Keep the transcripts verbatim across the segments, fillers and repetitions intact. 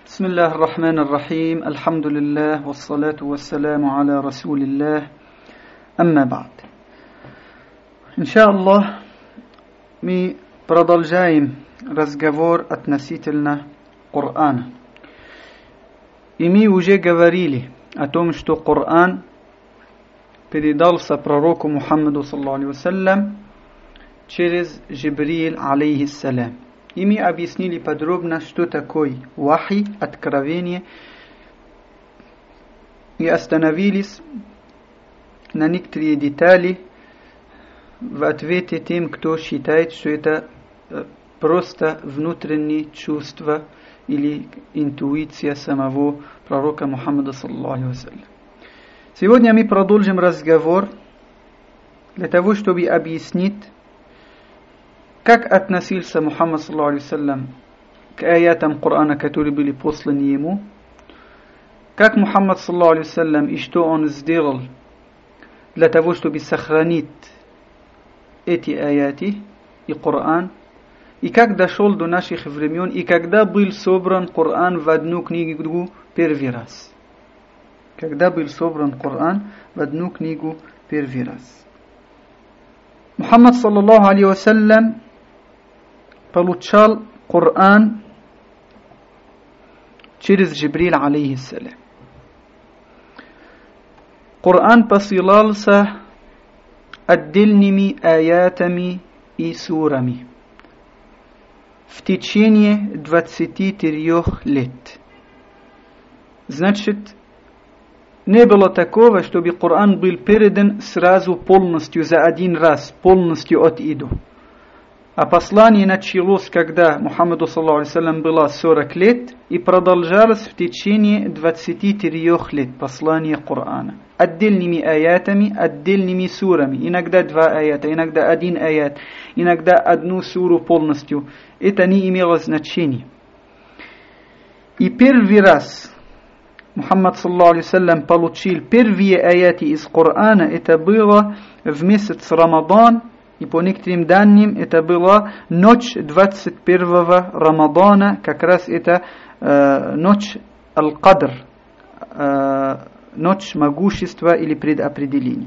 بسم الله الرحمن الرحيم الحمد لله والصلاة والسلام على رسول الله أما بعد. Иншаллах, мы продолжаем разговор относительно Корана. И мы уже говорили о том, что Коран передался пророку Мухаммаду саллаллаху алейхи вассалям через Джибриль алейхиссалям. И мы объяснили подробно, что такое вахи, откровение, и остановились на некоторые детали в ответе тем, кто считает, что это просто внутреннее чувство или интуиция самого пророка Мухаммада саллаллаху алейхи вассалям. Сегодня мы продолжим разговор для того, чтобы объяснить, как относился Мухаммад саллаллаху алейхи вассалям к аятам Корана, которые были посланы ему, как Мухаммад саллаллаху алейхи вассалям и что он сделал для того, чтобы сохранить эти аяты и Коран, и как дошел до наших времен, и когда был собран Коран в одну книгу первый раз. Когда был собран Коран в одну книгу первый раз. Мухаммад саллаллаху алейхи вассалям получал Коран через Джибриль алейхиссалям. Коран посылался отдельными аятами и сурами в течение двадцати трёх лет. Значит, не было такого, чтобы Коран был передан сразу полностью за один раз, полностью от и до. А послание началось, когда Мухаммаду саллаллаху алейхи вассалям было сорок лет, и продолжалось в течение двадцати трёх лет послание Корана. Отдельными аятами, отдельными сурами. Иногда два аята, иногда один аят, иногда одну суру полностью. Это не имело значения. И первый раз Мухаммад саллаллаху алейхи вассалям получил первые аяты из Корана, это было в месяц Рамадан. И по некоторым данным это была ночь двадцать первого Рамадана, как раз это э, ночь Аль-Кадр, э, ночь могущества или предопределения.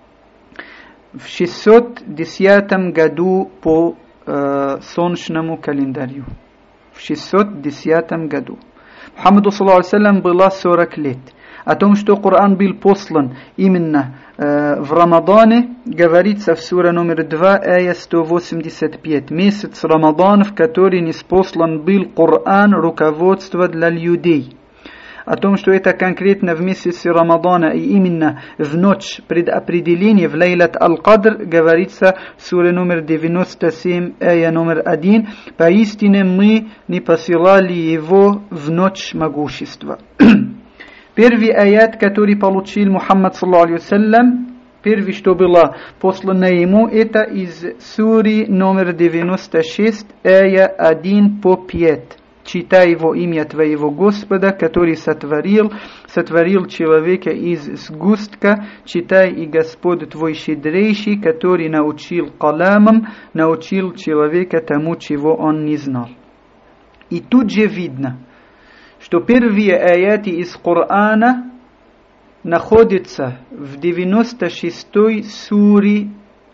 В шестьсот десятом году по э, солнечному календарю. В шестьсот десятом году. Мухаммаду саллаллаху алейхи вассалям было сорок лет. О том, что Коран был послан именно э, в Рамадане, говорится в суре номер два, ая сто восемьдесят пять. Месяц Рамадан, в который ниспослан был Коран, руководство для людей. О том, что это конкретно в месяце Рамадана и именно в ночь предопределения, в Лейлат Аль-Кадр, говорится в суре номер девяносто семь, ая номер один. Поистине мы не посылали его в ночь могущества. Первый аят, который получил Мухаммад саллаллаху алейхи вассалям, первый, что было послано ему, это из сури номер девяносто шесть, ая один по пять. Читай во имя твоего Господа, который сотворил, сотворил человека из сгустка, читай и Господь твой щедрейший, который научил каламам, научил человека тому, чего он не знал. И тут же видно, что первые аяты из Корана находятся в девяносто шестой суре,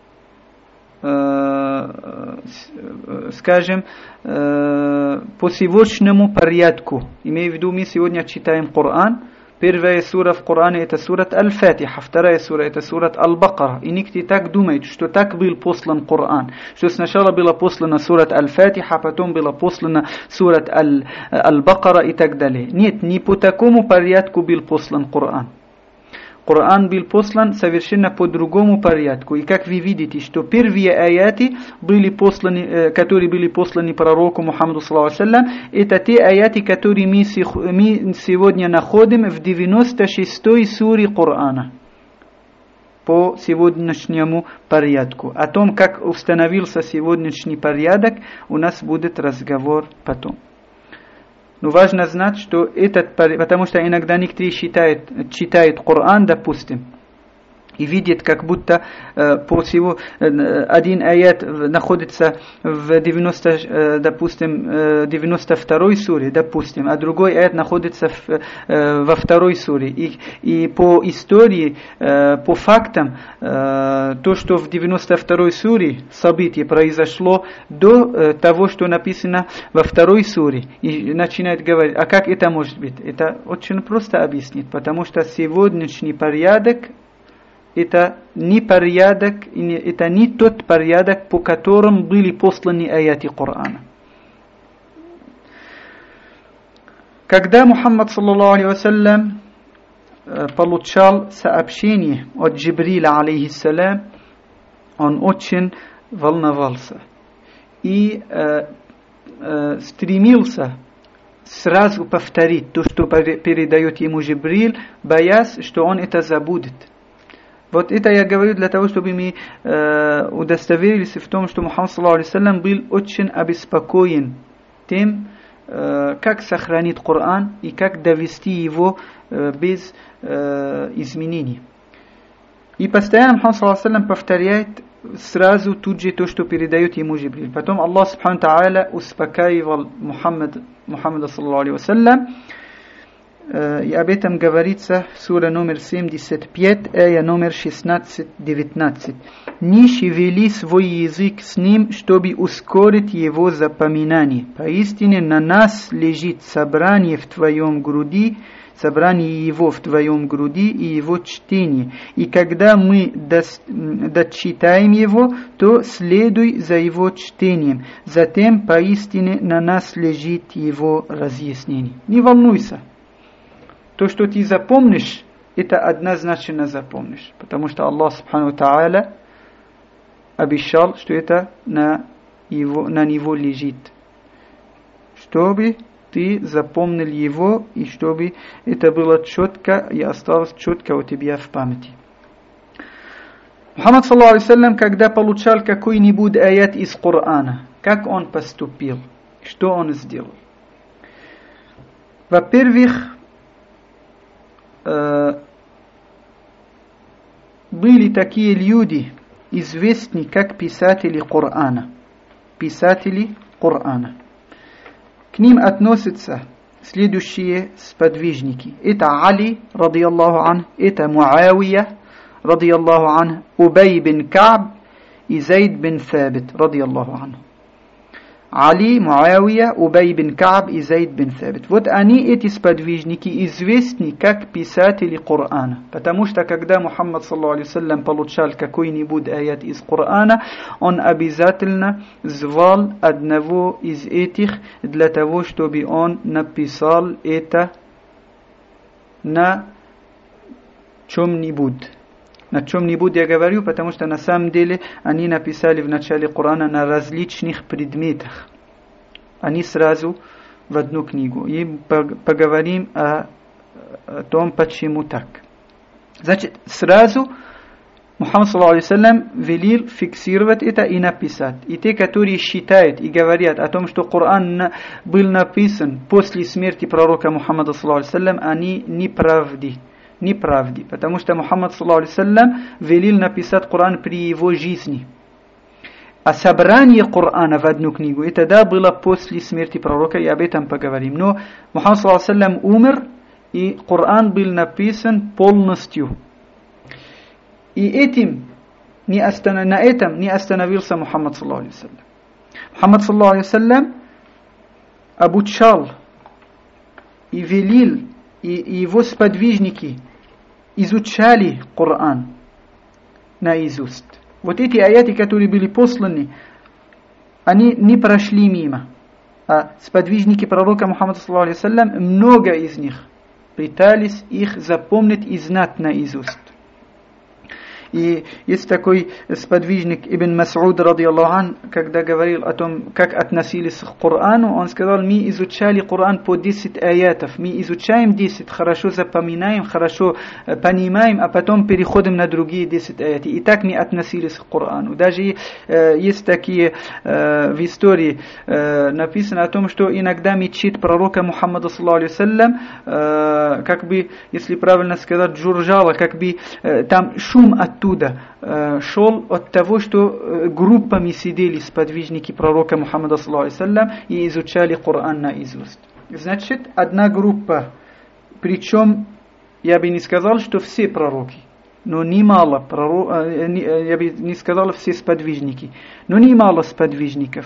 э, скажем, э, по сегодняшнему порядку. Имею в виду, мы сегодня читаем Коран. Первая сура в Коране это сурат Аль-Фатиха, вторая сура это сурат Аль-Бакара. И никто так думает, что так был послан Коран. Что сначала была послана сурат Аль-Фатиха, потом была послана сурат Аль-Бакара и так далее. Нет, не по такому порядку был послан Коран. Коран был послан совершенно по другому порядку. И как вы видите, что первые аяты, были посланы, которые были посланы пророку Мухаммаду саллаллаху алейхи вассалям, это те аяты, которые мы сегодня находим в девяносто шестой суре Корана. По сегодняшнему порядку. О том, как установился сегодняшний порядок, у нас будет разговор потом. Но важно знать, что этот, потому что иногда некоторые считают, читают Коран, допустим, и видит, как будто э, по всего э, один аят находится в девяносто, э, допустим, э, девяносто второй суре, допустим, а другой аят находится в, э, во второй суре. И, и по истории, э, по фактам, э, то, что в девяносто второй суре событие произошло до э, того, что написано во второй суре. И начинает говорить, а как это может быть? Это очень просто объяснить, потому что сегодняшний порядок это не порядок, это не тот порядок, по которому были посланы аяты Корана. Когда Мухаммад саллаллаху алейхи вассалям получал сообщение от Джибриля алейхиссалям, он очень волновался и э, э, стремился сразу повторить то, что передает ему Джибриль, боясь, что он это забудет. Вот это я говорю для того, чтобы мы э, удостоверились в том, что Мухаммад саллаллаху алейхи вассалям был очень обеспокоен тем, э, как сохранить Коран и как довести его э, без э, изменений. И постоянно Мухаммад саллаллаху алейхи вассалям повторяет сразу тут же то, что передает ему Джибриль. Потом Аллах субхану тааля успокаивал Мухаммада, Мухаммада саллаллаху алейхи вассалям. И об этом говорится в суре номер семьдесят пять, ая номер шестнадцать-девятнадцать. «Не шевели свой язык с ним, чтобы ускорить его запоминание. Поистине на нас лежит собрание в твоем груди, собрание его в твоем груди и его чтение. И когда мы дочитаем его, то следуй за его чтением. Затем поистине на нас лежит его разъяснение». Не волнуйся. То, что ты запомнишь, это однозначно запомнишь. Потому что Аллах Субхану Тааля обещал, что это на, его, на него лежит. Чтобы ты запомнил его, и чтобы это было четко и осталось четко у тебя в памяти. Мухаммад саллаллаху алейхи вассалям, когда получал какой-нибудь аят из Корана, как он поступил, что он сделал? Во-первых, были такие люди, известные как писатели Корана. Писатели Корана. К ним относятся следующие сподвижники. Это Али, радiyallahu ан, это Муавия, радiyallahu ан, Убай бин Ка'б и Зайд бин Сабит, радiyallahu ан. Али, Муавия, Убай бин Ка'б и Зайд бин Сабит. Вот они, эти сподвижники, известны как писатели Корана. Потому что когда Мухаммад саллаллаху алейхи вассалям получал какой-нибудь аят из Корана, он обязательно звал одного из этих для того, чтобы он написал это на чем-нибудь. На чем-нибудь я говорю, потому что на самом деле они написали в начале Корана на различных предметах. Они сразу в одну книгу. И поговорим о, о том, почему так. Значит, сразу Мухаммад саллаллаху алейхи вассалям велел фиксировать это и написать. И те, которые считают и говорят о том, что Коран был написан после смерти пророка Мухаммада саллаллаху алейхи вассалям, они неправды. Неправде, потому что Мухаммад саллаллаху алейхи вассалям велел написать Коран при его жизни. А собрание Корана в одну книгу, это да, было после смерти пророка, и об этом поговорим. Но Мухаммад саллаллаху алейхи вассалям умер, и Коран был написан полностью. И этим не останов... на этом не остановился Мухаммад саллаллаху алейхи вассалям. Мухаммад саллаллаху алейхи вассалям обучал и велел, и его сподвижники изучали Коран наизусть. Вот эти аяты, которые были посланы, они не прошли мимо. А сподвижники пророка Мухаммада саллаллаху алейхи вассалям, много из них пытались их запомнить и знать наизусть. И есть такой сподвижник Ибн Мас'уд, ради Аллаху ан, когда говорил о том, как относились к Корану, он сказал: мы изучали Коран по десять аятов, мы изучаем десять, хорошо запоминаем, хорошо понимаем, а потом переходим на другие десять аятов. И так мы относились к Корану. Даже э, есть такие э, в истории э, написано о том, что иногда мечеть пророка Мухаммада саллаллаху алейхи ва саллям, э, как бы, если правильно сказать, журжала, как бы э, там шум оттуда э, шел от того, что э, группами сидели сподвижники пророка Мухаммада саллаллаху алейхи ва саллям и изучали Коран наизусть. Значит, одна группа, причем я бы не сказал, что все пророки, но немало пророк, э, я бы не сказал все сподвижники, но немало сподвижников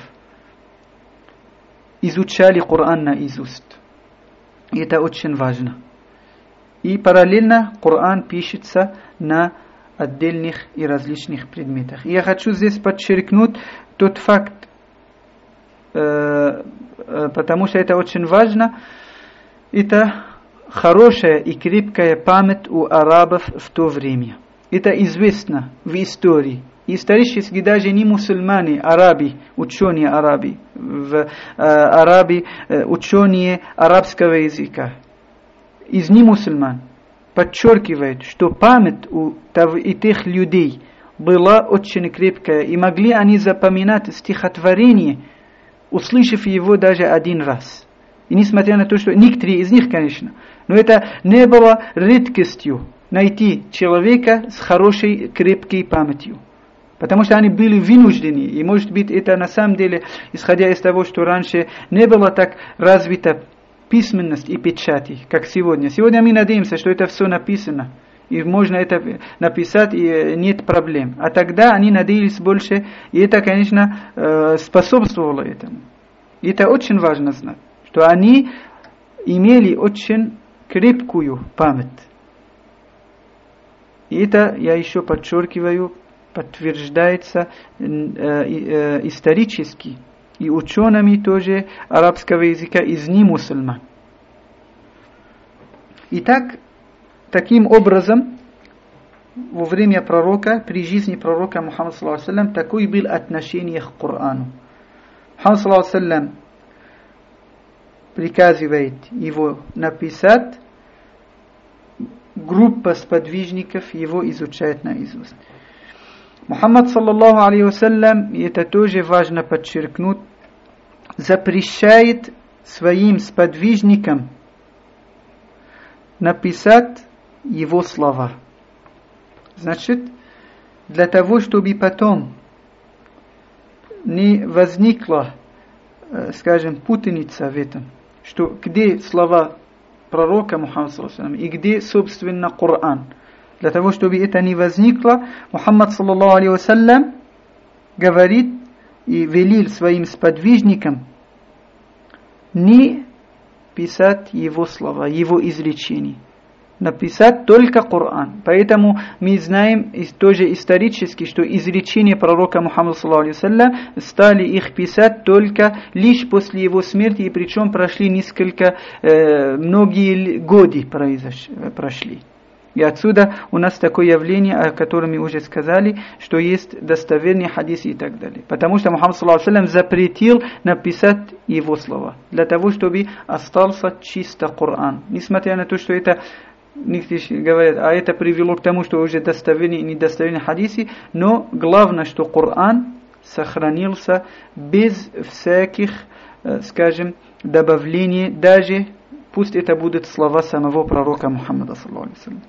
изучали Коран наизусть. И это очень важно. И параллельно Коран пишется на отдельных и различных предметах. И я хочу здесь подчеркнуть тот факт, э, э, потому что это очень важно. Это хорошая и крепкая память у арабов в то время. Это известно в истории. Исторически даже не мусульмане, араби, ученые араби, в э, араби, э, ученые арабского языка, из немусульман подчеркивают, что память у этих людей была очень крепкая, и могли они запоминать стихотворение, услышав его даже один раз. И несмотря на то, что некоторые из них, конечно, но это не было редкостью найти человека с хорошей крепкой памятью. Потому что они были вынуждены, и может быть это на самом деле, исходя из того, что раньше не было так развита письменность и печати, как сегодня. Сегодня мы надеемся, что это все написано, и можно это написать, и нет проблем. А тогда они надеялись больше, и это, конечно, способствовало этому. И это очень важно знать, что они имели очень крепкую память. И это, я еще подчеркиваю, подтверждается э, э, исторически и учеными тоже арабского языка из немусульман. Итак, таким образом, во время пророка, при жизни пророка Мухаммада саллаллаху алейхи ва саллям, такое было отношение к Корану. Мухаммад саллаллаху алейхи ва саллям приказывает его написать, группа сподвижников его изучает наизусть. Мухаммад саллаллаху алейхи ва саллям, и это тоже важно подчеркнуть, запрещает своим сподвижникам написать его слова. Значит, для того, чтобы потом не возникла, скажем, путаница в этом, что где слова пророка Мухаммада саллаллаху алейхи ва саллям и где, собственно, Коран. Для того, чтобы это не возникло, Мухаммад саллаллаху алейхи ва саллям говорит и велел своим сподвижникам не писать его слова, его изречения, написать только Коран. Поэтому мы знаем тоже исторически, что изречения пророка Мухаммада саллаллаху алейхи ва саллям стали их писать только лишь после его смерти, и причем прошли несколько, э, многие годы произош... прошли. И отсюда у нас такое явление, о котором мы уже сказали, что есть достоверные хадисы и так далее. Потому что Мухаммад саллаллаху алейхи ва саллям запретил написать его слова, для того, чтобы остался чисто Коран. Несмотря на то, что это, некоторые говорят, а это привело к тому, что уже достоверные и недостоверные хадисы, но главное, что Коран сохранился без всяких, скажем, добавлений, даже пусть это будут слова самого пророка Мухаммада саллаллаху алейхи ва саллям.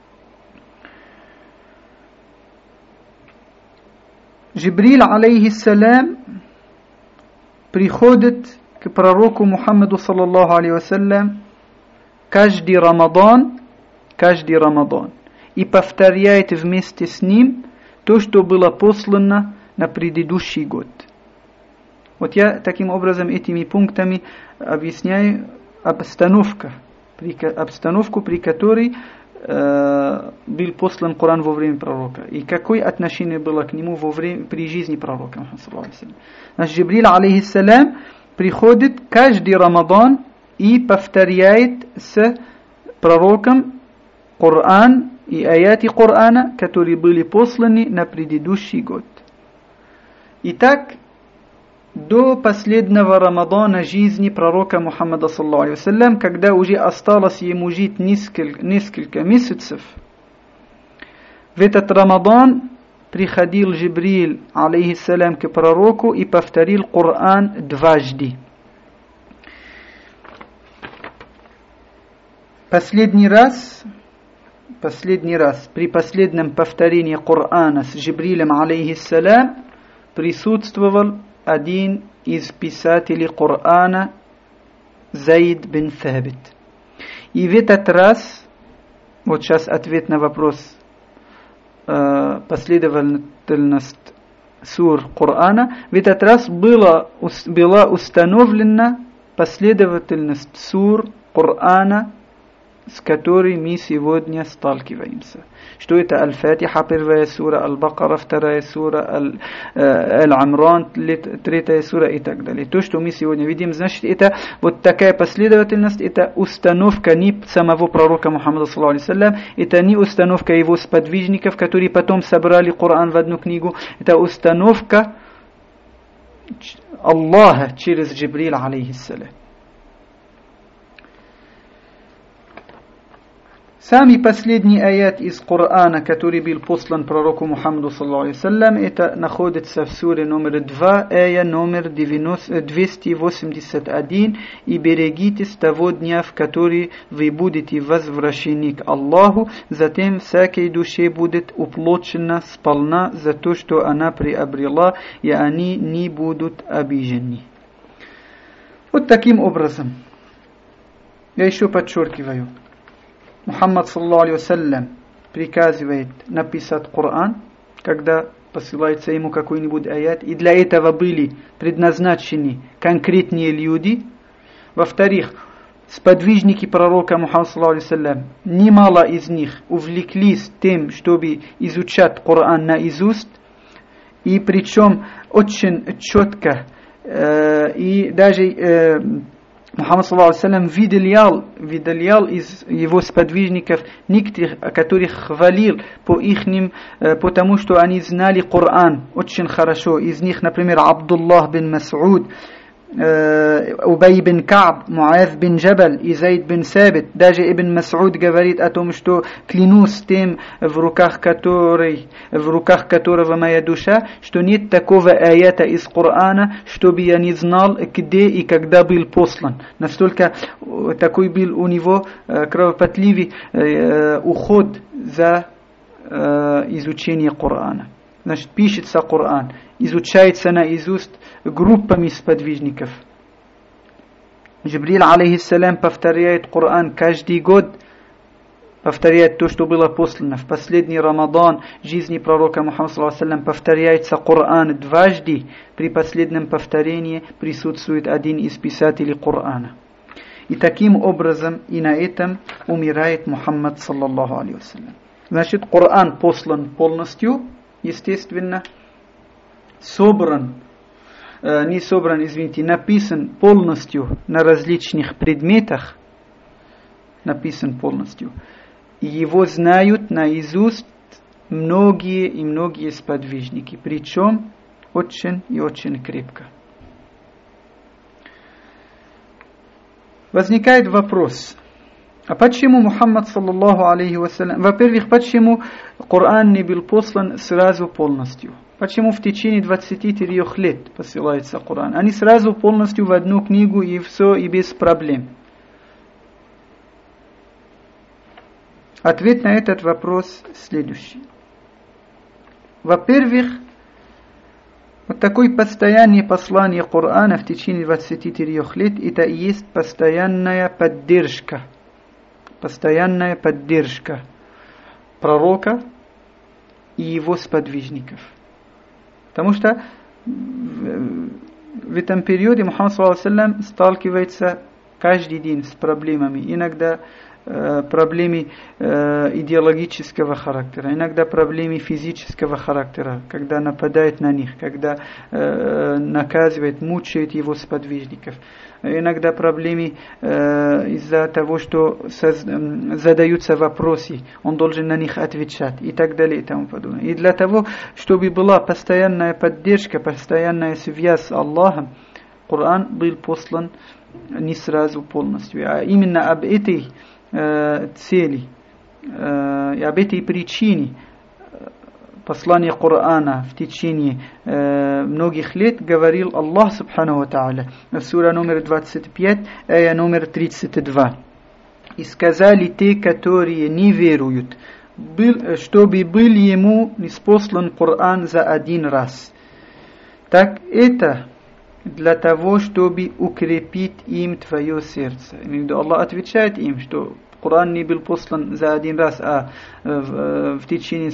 Джибрил алейхиссалям приходит к пророку Мухаммаду саллаллаху алейхи ва саллям каждый Рамадан, каждый Рамадан и повторяет вместе с ним то, что было послано на предыдущий год. Вот я таким образом этими пунктами объясняю обстановку, при, обстановку, при которой э, был послан Коран во время пророка, и какое отношение было к нему во время, при жизни пророка. Значит, Джибрил алейхиссалям приходит каждый Рамадан и повторяет с пророком Коран и аяты Корана, которые были посланы на предыдущий год. Итак, до последнего Рамадана жизни пророка Мухаммада саллаллаху алейхи вассалям, когда уже осталось ему жить несколько, несколько месяцев, в этот Рамадан приходил Джибриль алейхиссалям к пророку и повторил Коран дважды. Последний раз, последний раз, при последнем повторении Корана с Джибрилем алейхиссалям присутствовал один из писателей Корана, Заид бин Сабит. И в этот раз, вот сейчас ответ на вопрос, э, последовательность сур Корана, в этот раз было, была установлена последовательность сур Корана, с которой мы сегодня сталкиваемся. Что это Аль-Фатиха, первая сура, Аль-Бакара, вторая сура, Аль-Амран, третья сура и так далее. То, что мы сегодня видим, значит, это вот такая последовательность, это установка не самого пророка Мухаммада саллаллаху алейхи вассалям, это не установка его сподвижников, которые потом собрали Коран в одну книгу, это установка Аллаха через Джибрил алейхиссалям. Самый последний аят из Корана, который был послан пророку Мухаммаду саллаллаху алейхи вассалям, это находится в суре номер два, ая номер двести восемьдесят один. «И берегитесь того дня, в который вы будете возвращены к Аллаху, затем всякой душе будет уплочена сполна за то, что она приобрела, и они не будут обижены». Вот таким образом, я еще подчеркиваю, Мухаммад саллаллаху алейхи вассалям приказывает написать Коран, когда посылается ему какой-нибудь аят, и для этого были предназначены конкретные люди. Во-вторых, сподвижники пророка Мухаммада саллаллаху алейхи вассалям, немало из них увлеклись тем, чтобы изучать Коран наизусть, и причем очень четко, э, и даже э, Мухаммад саллаллаху алейхи вассалям выделял, выделял из его сподвижников некоторых, которых хвалил по ихним, потому что они знали Коран очень хорошо. Из них, например, Абдуллах бин Мас'уд, Убай бин Ка'б, Муаз бин Джабаль и Зайд бин Сабит. Даже Ибн Мас'уд говорит о том, что клянусь тем, в руках, который, в руках которого моя душа, что нет такого аята из Корана, чтобы я не знал, где и когда был послан. Настолько такой был у него кровопотливый уход за изучение Корана. Значит, пишется Коран, изучается наизусть группами сподвижников. Джибрил алейхиссалям повторяет Коран каждый год, повторяет то, что было послано. В последний Рамадан жизни пророка Мухаммада саллаллаху алейхи вассалям повторяется Коран дважды. При последнем повторении присутствует один из писателей Корана. И таким образом и на этом умирает Мухаммад саллаллаху алейхи вассалям. Значит, Коран послан полностью, естественно, собран, э, не собран, извините, написан полностью на различных предметах, написан полностью. И его знают наизусть многие и многие сподвижники, причем очень и очень крепко. Возникает вопрос, а почему Мухаммад саллаллаху алейхи вассалям, во-первых, почему Коран не был послан сразу полностью? Почему в течение двадцати трёх лет посылается Коран? Они сразу полностью в одну книгу и все, и без проблем. Ответ на этот вопрос следующий. Во-первых, вот такое постоянное послание Корана в течение двадцати трёх лет, это и есть постоянная поддержка. Постоянная поддержка пророка и его сподвижников. Потому что в этом периоде Мухаммад саллаллаху алейхи вассалям сталкивается каждый день с проблемами. Иногда проблеме идеологического характера, иногда проблеме физического характера, когда нападает на них, когда наказывает, мучает его сподвижников. Иногда проблемы э, из-за того, что соз, э, задаются вопросы, он должен на них отвечать и так далее и тому подобное. И для того, чтобы была постоянная поддержка, постоянная связь с Аллахом, Коран был послан не сразу полностью. А именно об этой э, цели, э, об этой причине послание Корана в течение э, многих лет говорил Аллах Субхану ва Тааля в сура номер двадцать пять, ая номер тридцать два. И сказали те, которые не веруют, был, чтобы был ему ниспослан Коран за один раз. Так это для того, чтобы укрепить им твое сердце. Аллах отвечает им, что Коран не был послан за один раз, а в, в течение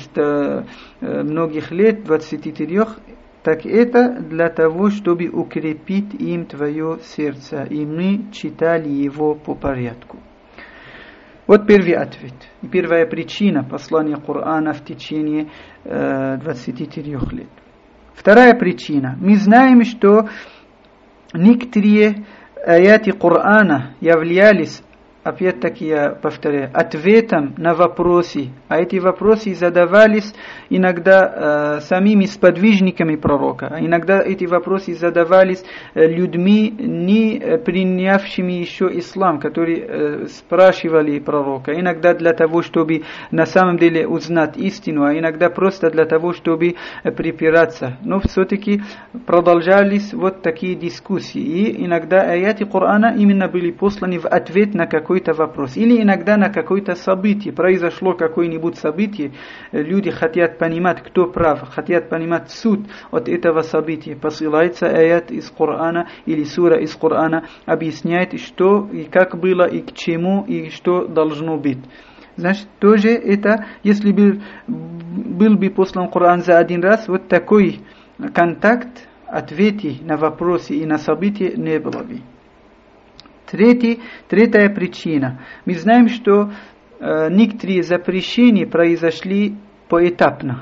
многих лет, двадцати трёх, так это для того, чтобы укрепить им твое сердце. И мы читали его по порядку. Вот первый ответ. Первая причина послания Корана в течение двадцати трёх лет. Вторая причина. Мы знаем, что некоторые аяты Корана являлись, опять-таки я повторяю, ответом на вопросы. А эти вопросы задавались иногда э, самими сподвижниками пророка. А иногда эти вопросы задавались э, людьми, не принявшими еще ислам, которые э, спрашивали пророка. Иногда для того, чтобы на самом деле узнать истину, а иногда просто для того, чтобы э, припираться. Но все-таки продолжались вот такие дискуссии. И иногда аяты Корана именно были посланы в ответ на какой-то вопрос. Или иногда на какое-то событие. Произошло какое-нибудь событие, люди хотят понимать, кто прав, хотят понимать суть от этого события. Посылается аят из Корана или сура из Корана, объясняет, что и как было, и к чему, и что должно быть. Значит, тоже это, если бы был бы послан Коран за один раз, вот такой контакт, ответы на вопросы и на события не было бы. Третий, третья причина. Мы знаем, что э, некоторые запрещения произошли поэтапно.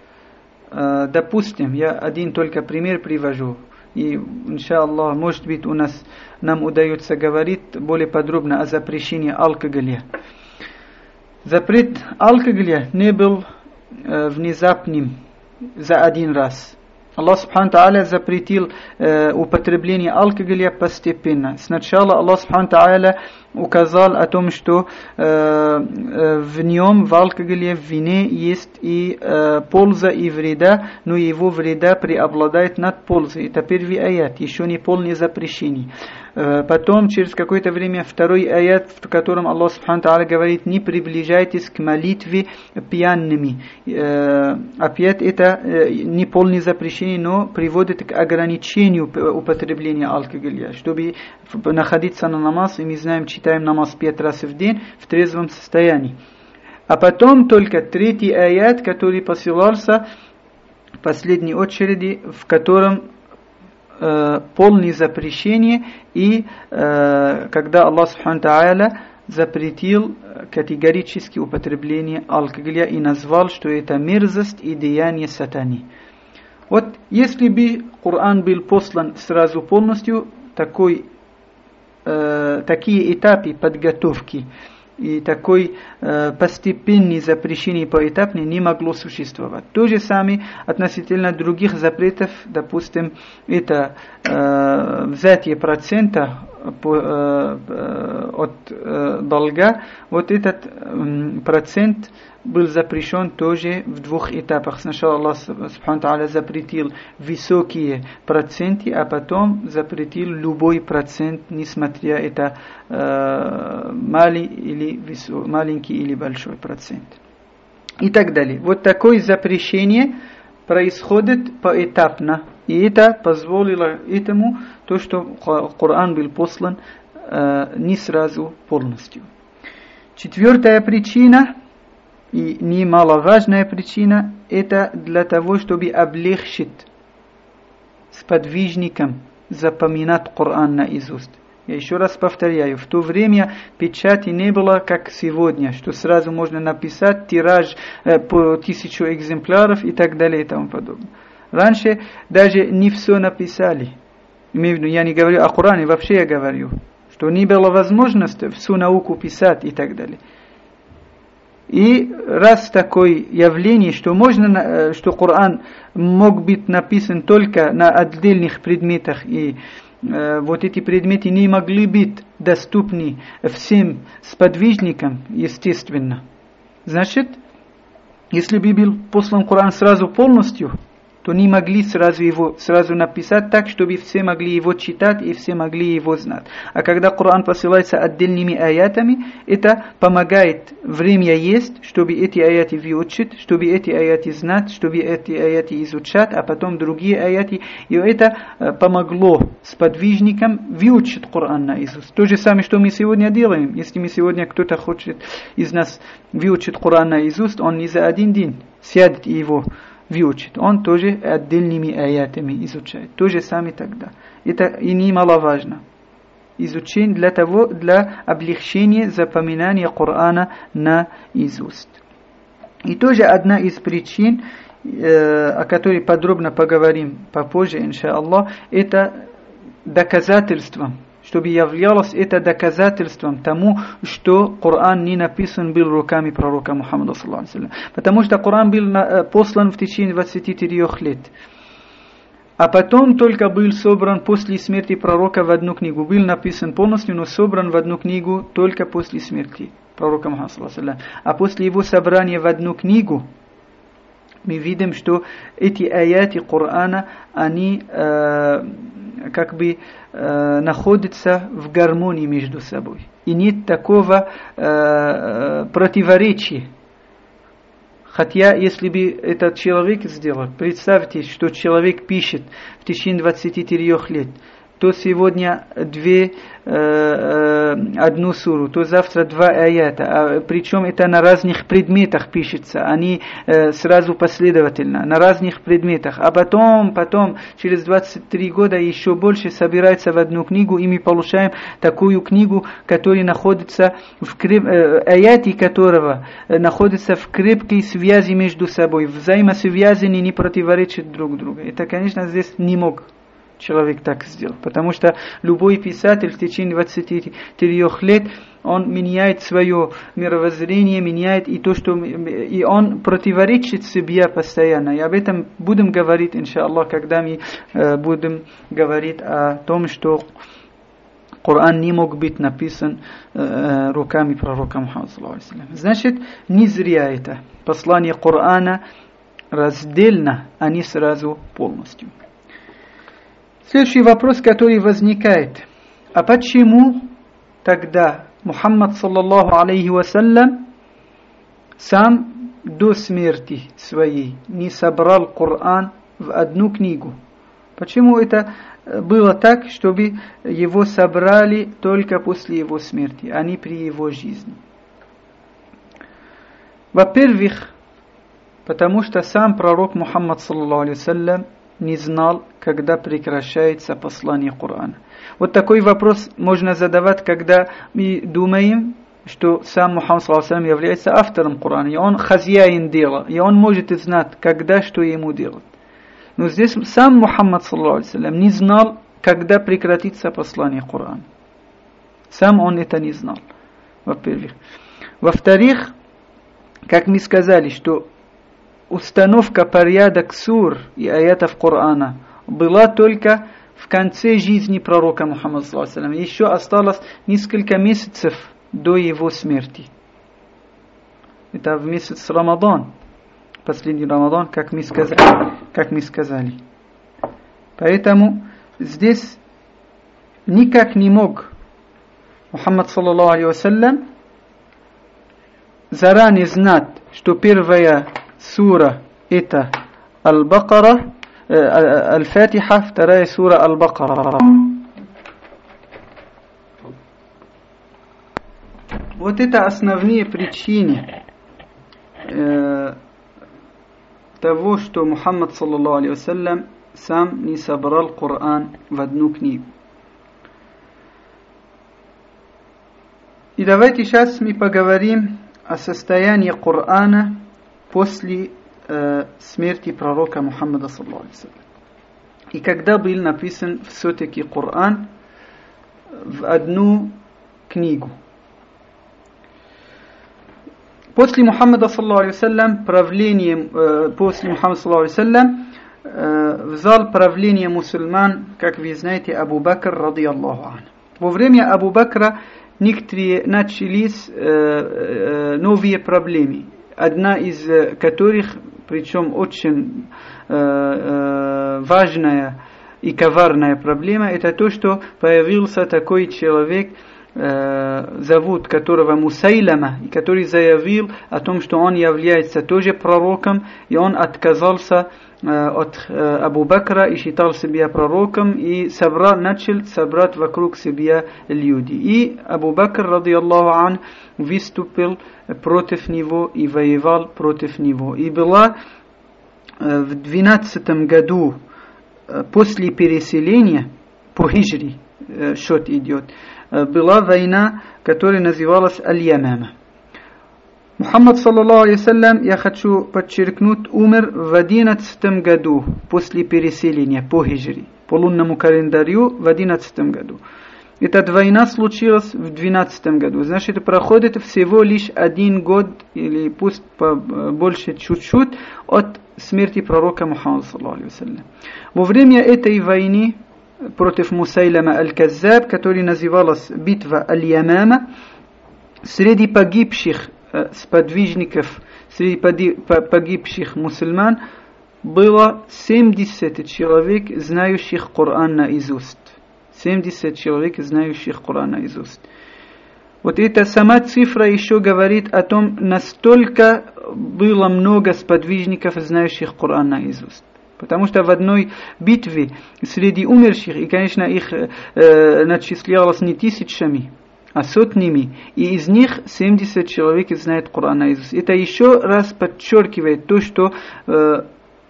Э, допустим, я один только пример привожу. И, иншаллах, может быть, у нас нам удается говорить более подробно о запрещении алкоголя. Запрет алкоголя не был э, внезапным за один раз. Аллах Субхану Тааля запретил э, употребление алкоголя постепенно. Сначала Аллах Субхану Тааля указал о том, что э, э, в нем, в алкоголе, в вине есть и э, польза, и вреда, но его вреда преобладает над пользой. Это первый аят, еще не полное запрещение. Э, потом, через какое-то время, второй аят, в котором Аллах Субхану Тааля говорит: не приближайтесь к молитве пьяными. Э, опять это э, не полное запрещение, но приводит к ограничению употребления алкоголя, чтобы находиться на намаз, и мы знаем, читаем намаз пять раз в день в трезвом состоянии. А потом только третий аят, который посылался в последней очереди, в котором э, полное запрещение, и э, когда Аллах Субхану Тааля запретил категорически употребление алкоголя и назвал, что это мерзость и деяние сатаны. Вот если бы Коран был послан сразу полностью, такой, э, такие этапы подготовки и такой э, постепенное запрещение поэтапное не могло существовать. То же самое относительно других запретов, допустим, это э, взятие процента по, э, э, от э, долга. Вот этот э, процент был запрещен тоже в двух этапах. Сначала Аллах Субхану Тааля запретил высокие проценты, а потом запретил любой процент, несмотря это э, мали или висо, маленький или большой процент. И так далее. Вот такое запрещение происходит поэтапно. И это позволило этому то, что Коран был послан э, не сразу полностью. Четвертая причина, и немаловажная причина, это для того, чтобы облегчить сподвижникам запоминать Коран наизусть. Я еще раз повторяю, в то время печати не было, как сегодня, что сразу можно написать тираж э, по тысячу экземпляров и так далее и тому подобное. Раньше даже не все написали. Имею в виду, я не говорю о Коране, вообще я говорю, что не было возможности всю науку писать и так далее. И раз такое явление, что можно, что Коран мог быть написан только на отдельных предметах, и э, вот эти предметы не могли быть доступны всем сподвижникам, естественно. Значит, если бы был послан Коран сразу полностью, то не могли сразу его сразу написать так, чтобы все могли его читать и все могли его знать. А когда Коран посылается отдельными аятами, это помогает, время есть, чтобы эти аяты выучить, чтобы эти аяты знать, чтобы эти аяты изучать, а потом другие аяты. И это помогло сподвижникам выучить Коран наизусть. То же самое, что мы сегодня делаем. Если мы сегодня кто-то хочет из нас выучить Коран наизусть, он не за один день сядет и его выучит. Он тоже отдельными аятами изучает. То же самое тогда. Это и немаловажно. Изучение для того, для облегчения запоминания Корана наизусть. И тоже одна из причин, э, о которой подробно поговорим попозже, иншаллах, это доказательство, чтобы являлось это доказательством тому, что Коран не написан был руками пророка Мухаммада саллаллаху алейхи ва саллям. Потому что Коран был послан в течение двадцати трёх лет. А потом только был собран после смерти пророка в одну книгу. Был написан полностью, но собран в одну книгу только после смерти пророка Мухаммада саллаллаху алейхи ва саллям. А после его собрания в одну книгу, мы видим, что эти аяты Корана, они э, как бы э, находятся в гармонии между собой. И нет такого э, противоречия. Хотя, если бы этот человек сделал, представьте, что человек пишет в течение двадцати трёх лет, то сегодня две, э, э, одну суру, то завтра два аята, а, причем это на разных предметах пишется, они э, сразу последовательно, на разных предметах, а потом, потом, через двадцать три года еще больше собирается в одну книгу, и мы получаем такую книгу, которая находится в креп... э, аяты которого э, находятся в крепкой связи между собой, взаимосвязаны, не противоречат друг другу. Это, конечно, здесь не мог человек так сделал, потому что любой писатель в течение двадцати трёх лет, он меняет свое мировоззрение, меняет и то, что и он противоречит себе постоянно. И об этом будем говорить, иншаллах, когда мы э, будем говорить о том, что Коран не мог быть написан э, руками пророка Мухаммада саллаллаху алейхи ва саллям. Значит, не зря это. Послание Корана раздельно, а не сразу полностью. Следующий вопрос, который возникает. А почему тогда Мухаммад саллаллаху алейхи ва саллям сам до смерти своей не собрал Коран в одну книгу? Почему это было так, чтобы его собрали только после его смерти, а не при его жизни? Во-первых, потому что сам пророк Мухаммад саллаллаху алейхи ва саллям не знал, когда прекращается послание Корана. Вот такой вопрос можно задавать, когда мы думаем, что сам Мухаммад саллаллаху алейхи ва саллям является автором Корана, и он хозяин дела, и он может знать, когда что ему делать. Но здесь сам Мухаммад саллаллаху алейхи ва саллям не знал, когда прекратится послание Корана. Сам он это не знал, во-первых. Во-вторых, как мы сказали, что установка порядок сур и аятов Корана была только в конце жизни пророка Мухаммада саллаллаху алейхи ва саллям. Еще осталось несколько месяцев до его смерти. Это в месяц Рамадан, последний Рамадан, как мы сказали. Как мы сказали. Поэтому здесь никак не мог Мухаммад саллаллаху алейхи ва саллям заранее знать, что первая сура это Аль-Бакара, Аль-Фатиха, вторая сура Аль-Бакара. Вот это основные причины э, того, что Мухаммад саллаллаху алейхи ва саллям сам не собрал Коран в одну книгу. И давайте сейчас мы поговорим о состоянии Корана после э, смерти пророка Мухаммада саллаллаху алейхи ва саллям. И когда был написан все-таки Коран в одну книгу. После Мухаммада саллаллаху алейхи ва саллям правление, э, после Мухаммада саллаллаху алейхи ва саллям э, взял правление мусульман, как вы знаете, Абу Бакр радийаллаху ан. Во время Абу Бакра некоторые начались э, э, новые проблемы, одна из которых, причем очень э, э, важная и коварная проблема, это то, что появился такой человек, э, зовут которого Мусайлама, и который заявил о том, что он является тоже пророком, и он отказался от Абу Бакра и считал себя пророком, и собрал, начал собрать вокруг себя люди. И Абу Бакр, радийаллаху ан, выступил против него и воевал против него. И была в двенадцатом году после переселения, по хиджри счет идет, была война, которая называлась Аль-Ямама. Мухаммад саллаллаху алейхи ва саллям, я хочу подчеркнуть, умер в одиннадцатом году после переселения по хиджри, по лунному календарю в одиннадцатом году. Эта война случилась в двенадцатом году. Значит, проходит всего лишь один год, или пусть больше чуть-чуть, от смерти пророка Мухаммада саллаллаху алейхи ва саллям. Во время этой войны против Мусайлама аль-Каззаб, которая называлась битва Аль-Ямама, среди погибших сподвижников, среди погибших мусульман было семьдесят человек, знающих Коран наизусть. семьдесят человек, знающих Коран наизусть. Вот эта сама цифра еще говорит о том, настолько было много сподвижников, знающих Коран наизусть. Потому что в одной битве среди умерших, и, конечно, их э, начислялось не тысячами, а сотнями, и из них семьдесят человек знает Коран наизусть. Это еще раз подчеркивает то, что э,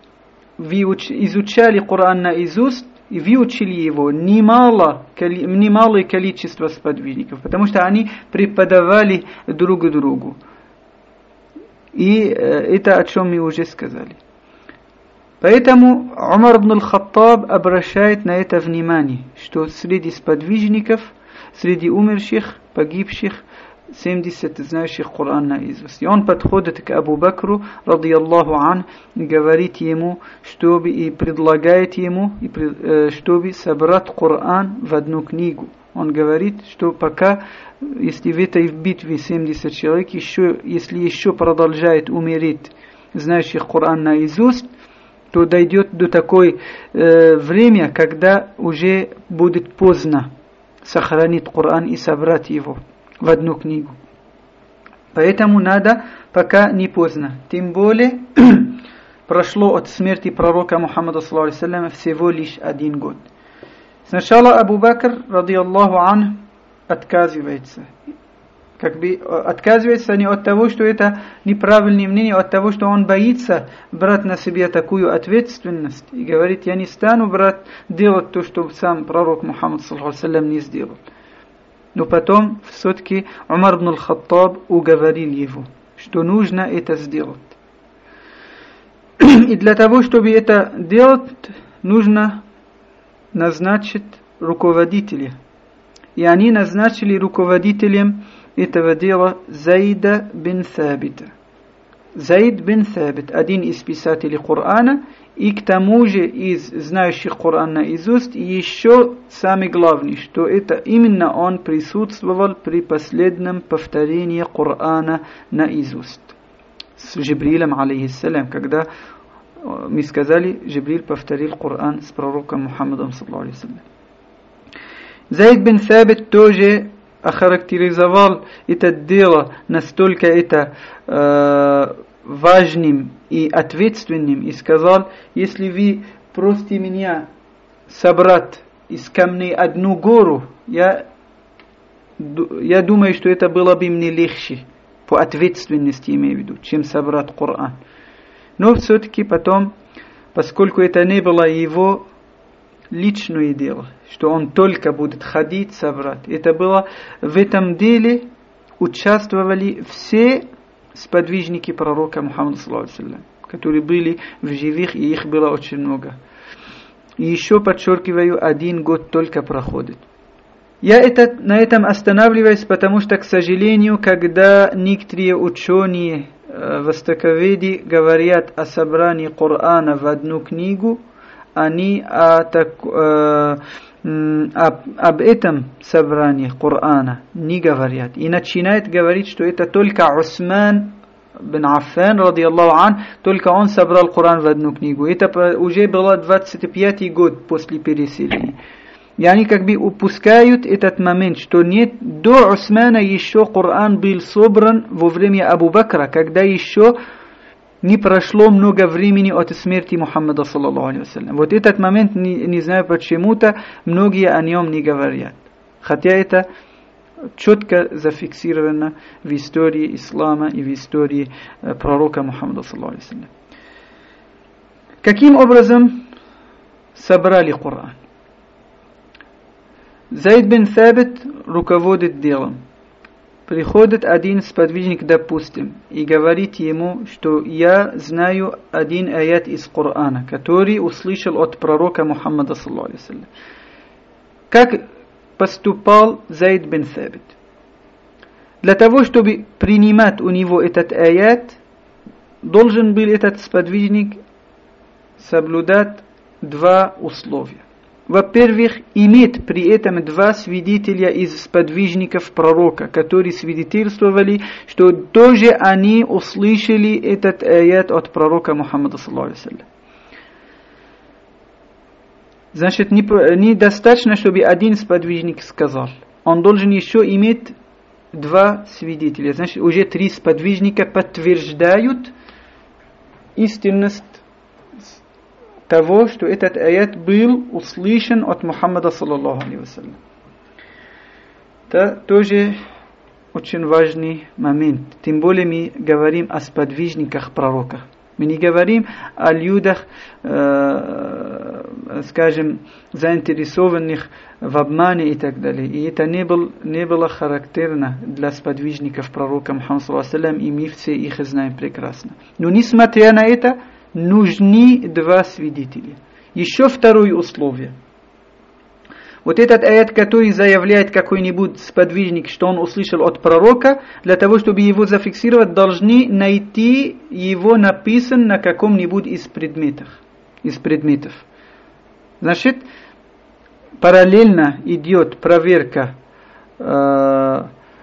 вы изучали Коран наизусть и выучили его немало, немалое количество сподвижников, потому что они преподавали друг другу. И э, это о чем мы уже сказали. Поэтому Умар ибн аль-Хаттаб обращает на это внимание, что среди сподвижников, среди умерших, погибших, семьдесят знающих Коран наизусть. И он подходит к Абу Бакру, радийаллаху ан, и говорит ему, чтобы, и предлагает ему, и, чтобы собрать Коран в одну книгу. Он говорит, что пока, если в этой битве семьдесят человек, еще, если еще продолжает умереть знающих Коран наизусть, то дойдет до такой э, время, когда уже будет поздно сохранить Коран и собрать его в одну книгу. Поэтому надо, пока не поздно. Тем более, прошло от смерти пророка Мухаммада саллаллаху алейхи ва саллям всего лишь один год. Сначала Абу Бакр, радийаллаху ан, отказывается. Как бы отказывается не от того, что это неправильное мнение, а от того, что он боится брать на себя такую ответственность. И говорит, я не стану брать, делать то, что сам пророк Мухаммад саллаллаху алейхи ва саллям не сделал. Но потом все-таки Умар ибн аль-Хаттаб уговорил его, что нужно это сделать. И для того, чтобы это делать, нужно назначить руководителя. И они назначили руководителем этого дела Заида бин Сабита. Заид бин Сабит, один из писателей Корана, и к тому же из знающих Коран наизусть, и еще самый главный, что это именно он присутствовал при последнем повторении Корана наизусть. С Джибрилем, алейхиссалям, когда мы сказали, Джибриль повторил Коран с пророком Мухаммадом, саллаллаху алейхи ва саллям. Заид бин Сабит тоже охарактеризовал это дело настолько это э, важным и ответственным, и сказал, если вы просите меня собрать из камней одну гору, я, я думаю, что это было бы мне легче, по ответственности имею в виду, чем собрать Коран. Но все-таки потом, поскольку это не было его личное дело, что он только будет ходить, собрать. Это было в этом деле участвовали все сподвижники пророка Мухаммада, саллаллаху алейхи ва саллям, которые были в живых, и их было очень много. И еще подчеркиваю, один год только проходит. Я это, на этом останавливаюсь, потому что, к сожалению, когда некоторые ученые, э, востоковеды говорят о собрании Корана в одну книгу, они о, так, э, об, об этом собрании Корана не говорят. И начинают говорить, что это только Усман бин Аффан, ради Аллаху ан, только он собрал Коран в одну книгу. Это уже было двадцать пятый год после переселения. И они как бы упускают этот момент, что нет, до Усмана еще Коран был собран во время Абу Бакра, когда еще не прошло много времени от смерти Мухаммада, саллаллаху алейхи ва саллям. Вот этот момент, не, не знаю почему-то, многие о нем не говорят. Хотя это четко зафиксировано в истории ислама и в истории э, пророка Мухаммада, саллаллаху алейхи ва саллям. Каким образом собрали Коран? Зайд бин Сабит руководит делом. Приходит один сподвижник, допустим, и говорит ему, что я знаю один аят из Корана, который услышал от пророка Мухаммада, саллаллаху алейхи ва саллям. Как поступал Зайд бин Сабит? Для того, чтобы принимать у него этот аят, должен был этот сподвижник соблюдать два условия. Во-первых, иметь при этом два свидетеля из сподвижников пророка, которые свидетельствовали, что тоже они услышали этот аят от пророка Мухаммада, саллаллаху алейхи ва саллям. Значит, недостаточно, чтобы один сподвижник сказал. Он должен еще иметь два свидетеля. Значит, уже три сподвижника подтверждают истинность того, что этот аят был услышан от Мухаммада, саллаллаху алейхи ва саллям. Это тоже очень важный момент. Тем более мы говорим о сподвижниках пророка. Мы не говорим о людях, э, скажем, заинтересованных в обмане и так далее. И это не, был, не было характерно для сподвижников пророка Мухаммада, саллаллаху алейхи ва саллям, и мы все их знаем прекрасно. Но несмотря на это, нужны два свидетеля. Еще второе условие. Вот этот аят, который заявляет какой-нибудь сподвижник, что он услышал от пророка, для того, чтобы его зафиксировать, должны найти его написан на каком-нибудь из предметов. Из предметов. Значит, параллельно идет проверка э,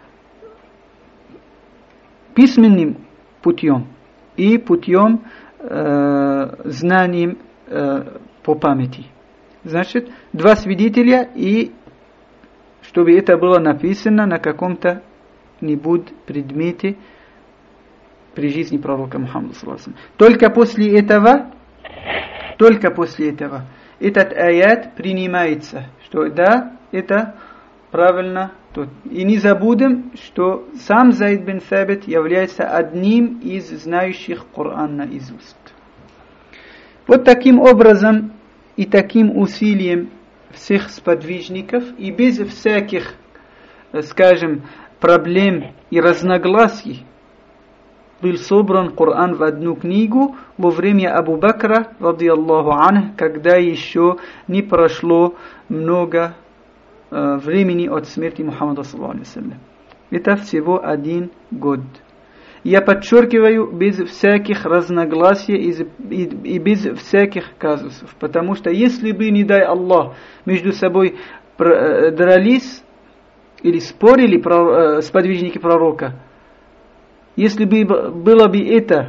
письменным путем и путем знанием э, по памяти. Значит, два свидетеля, и чтобы это было написано на каком-то нибудь предмете при жизни пророка Мухаммада, саллаллаху алейхи ва саллям. Только после этого, только после этого этот аят принимается, что да, это правильно. И не забудем, что сам Зайд бин Сабит является одним из знающих Коран наизусть. Вот таким образом и таким усилием всех сподвижников и без всяких, скажем, проблем и разногласий был собран Коран в одну книгу во время Абу Бакра, ради Аллаху анху, когда еще не прошло много времени от смерти Мухаммада, саллаллаху алейхи ва саллям. Это всего один год. Я подчеркиваю, без всяких разногласий и, и, и без всяких казусов. Потому что если бы, не дай Аллах, между собой дрались или спорили про, сподвижники пророка, если бы было бы это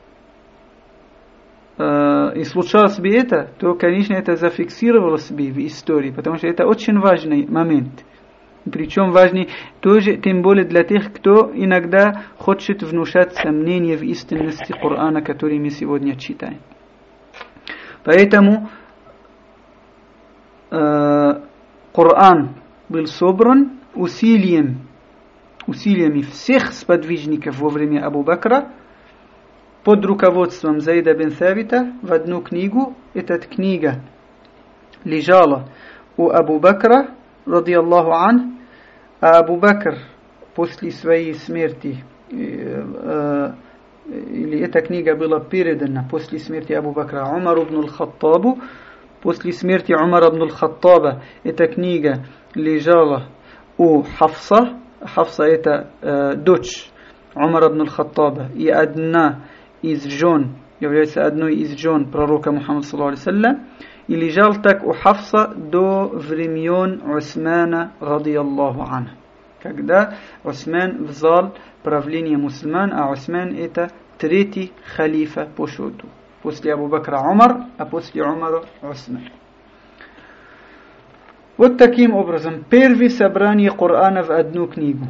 и случалось бы это, то, конечно, это зафиксировалось бы в истории, потому что это очень важный момент. Причем важный тоже, тем более для тех, кто иногда хочет внушать сомнения в истинности Корана, который мы сегодня читаем. Поэтому э, Коран был собран усилием, усилиями всех сподвижников во время Абу Бакра, под руководством Зайда бин Сабита в одну книгу. Эта книга лежала у Абу Бакра, ради Аллаху ан, а Абу Бакр после своей смерти, или эта книга была передана после смерти Абу Бакра Умару ибн аль-Хаттабу. После смерти Умара ибн аль-Хаттаба эта книга лежала у Хафса. Хафса это э, дочь Умара ибн аль-Хаттаба и одна из жен, является одной из жен пророка Мухаммада саллаллаху алейхи ва саллям. И лежал так у Хафса до времен Усмана радиаллаху анху, когда Усман взял правление мусульман, а Усман это третий халифа по счету. После Абу Бакра Умар, а после Умара Усман. Вот таким образом, первое собрание Корана в одну книгу.